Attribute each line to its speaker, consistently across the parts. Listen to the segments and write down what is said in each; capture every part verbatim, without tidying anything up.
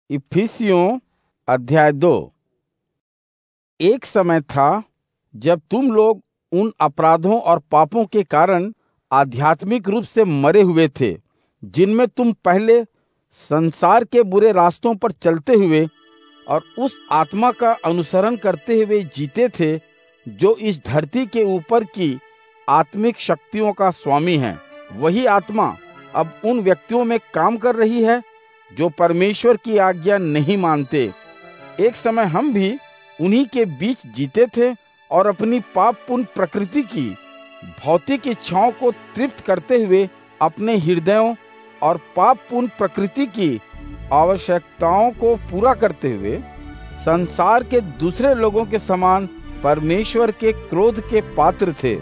Speaker 1: इफिसियों अध्याय दो। एक समय था जब तुम लोग उन अपराधों और पापों के कारण आध्यात्मिक रूप से मरे हुए थे, जिनमें तुम पहले संसार के बुरे रास्तों पर चलते हुए और उस आत्मा का अनुसरण करते हुए जीते थे जो इस धरती के ऊपर की आत्मिक शक्तियों का स्वामी है। वही आत्मा अब उन व्यक्तियों में काम कर रही है जो परमेश्वर की आज्ञा नहीं मानते। एक समय हम भी उन्हीं के बीच जीते थे और अपनी पापपूर्ण प्रकृति की भौतिक इच्छाओं को तृप्त करते हुए अपने हृदयों और पापपूर्ण प्रकृति की आवश्यकताओं को पूरा करते हुए संसार के दूसरे लोगों के समान परमेश्वर के क्रोध के पात्र थे।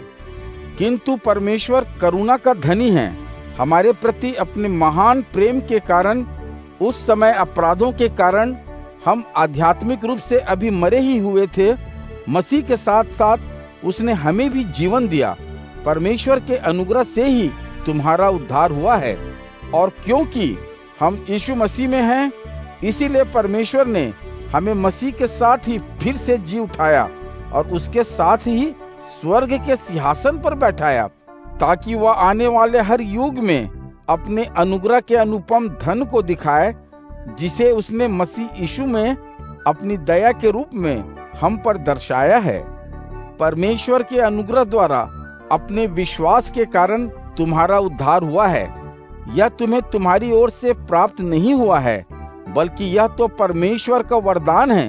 Speaker 1: किंतु परमेश्वर करुणा का धनी है, हमारे प्रति अपने महान प्रेम के कारण उस समय अपराधों के कारण हम आध्यात्मिक रूप से अभी मरे ही हुए थे, मसीह के साथ साथ उसने हमें भी जीवन दिया। परमेश्वर के अनुग्रह से ही तुम्हारा उद्धार हुआ है, और क्योंकि हम यीशु मसीह में हैं, इसीलिए परमेश्वर ने हमें मसीह के साथ ही फिर से जी उठाया और उसके साथ ही स्वर्ग के सिंहासन पर बैठाया, ताकि वह आने वाले हर युग में अपने अनुग्रह के अनुपम धन को दिखाए, जिसे उसने मसीह यीशु में अपनी दया के रूप में हम पर दर्शाया है। परमेश्वर के अनुग्रह द्वारा अपने विश्वास के कारण तुम्हारा उद्धार हुआ है। यह तुम्हें तुम्हारी ओर से प्राप्त नहीं हुआ है, बल्कि यह तो परमेश्वर का वरदान है।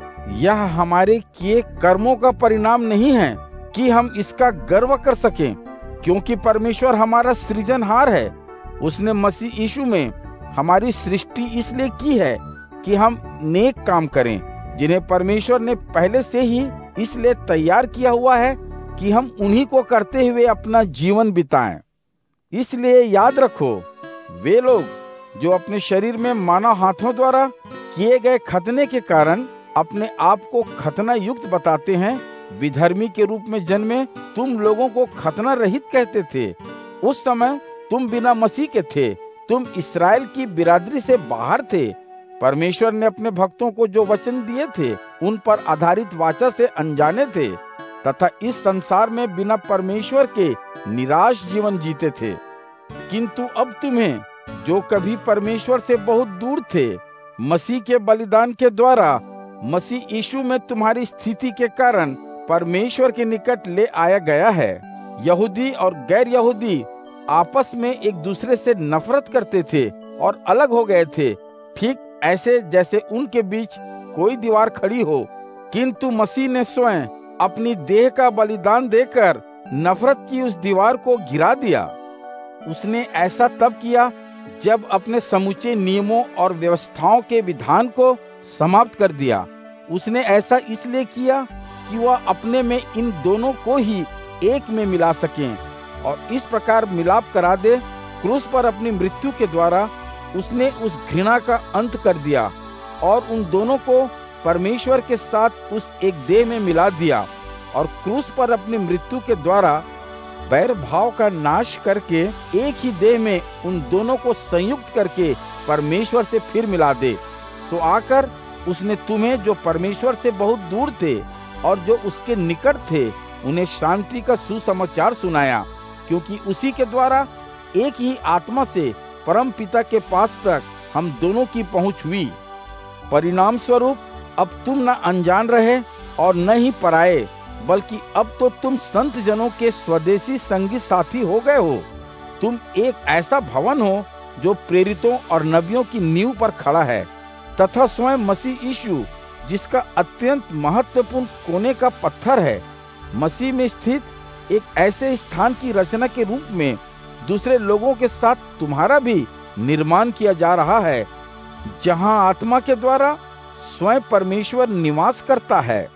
Speaker 1: यह हमारे किए कर्मों का परिणाम नहीं है कि हम इसका गर्व कर सकें, क्योंकि परमेश्वर हमारा सृजनहार है। उसने मसीह यीशु में हमारी सृष्टि इसलिए की है कि हम नेक काम करें, जिन्हें परमेश्वर ने पहले से ही इसलिए तैयार किया हुआ है कि हम उन्हीं को करते हुए अपना जीवन बिताएं। इसलिए याद रखो, वे लोग जो अपने शरीर में मानव हाथों द्वारा किए गए खतने के कारण अपने आप को खतना युक्त बताते हैं, विधर्मी के रूप में जन्मे तुम लोगों को खतना रहित कहते थे। उस समय तुम बिना मसीह के थे, तुम इस्राएल की बिरादरी से बाहर थे। परमेश्वर ने अपने भक्तों को जो वचन दिए थे उन पर आधारित वाचा से अनजाने थे, तथा इस संसार में बिना परमेश्वर के निराश जीवन जीते थे। किंतु अब तुम्हें जो कभी परमेश्वर से बहुत दूर थे, मसीह के बलिदान के द्वारा मसीह यीशु में तुम्हारी स्थिति के कारण परमेश्वर के निकट ले आया गया है। यहूदी और गैर यहूदी आपस में एक दूसरे से नफरत करते थे और अलग हो गए थे, ठीक ऐसे जैसे उनके बीच कोई दीवार खड़ी हो। किंतु मसीह ने स्वयं अपनी देह का बलिदान देकर नफरत की उस दीवार को गिरा दिया। उसने ऐसा तब किया जब अपने समूचे नियमों और व्यवस्थाओं के विधान को समाप्त कर दिया। उसने ऐसा इसलिए किया कि वह अपने में इन दोनों को ही एक में मिला सके और इस प्रकार मिलाप करा दे। क्रूस पर अपनी मृत्यु के द्वारा उसने उस घृणा का अंत कर दिया और उन दोनों को परमेश्वर के साथ उस एक देह में मिला दिया, और क्रूस पर अपनी मृत्यु के द्वारा बैर भाव का नाश करके एक ही देह में उन दोनों को संयुक्त करके परमेश्वर से फिर मिला दे। सो आकर उसने तुम्हें जो परमेश्वर से बहुत दूर थे और जो उसके निकट थे, उन्हें शांति का सुसमाचार सुनाया, क्योंकि उसी के द्वारा एक ही आत्मा से परम पिता के पास तक हम दोनों की पहुंच हुई। परिणाम स्वरूप अब तुम न अनजान रहे और न ही पराये, बल्कि अब तो तुम संत जनों के स्वदेशी संगी साथी हो गए हो। तुम एक ऐसा भवन हो जो प्रेरितों और नबियों की नींव पर खड़ा है, तथा स्वयं मसीह यीशु जिसका अत्यंत महत्वपूर्ण कोने का पत्थर है, मसीह में स्थित एक ऐसे स्थान की रचना के रूप में दूसरे लोगों के साथ तुम्हारा भी निर्माण किया जा रहा है, जहां आत्मा के द्वारा स्वयं परमेश्वर निवास करता है।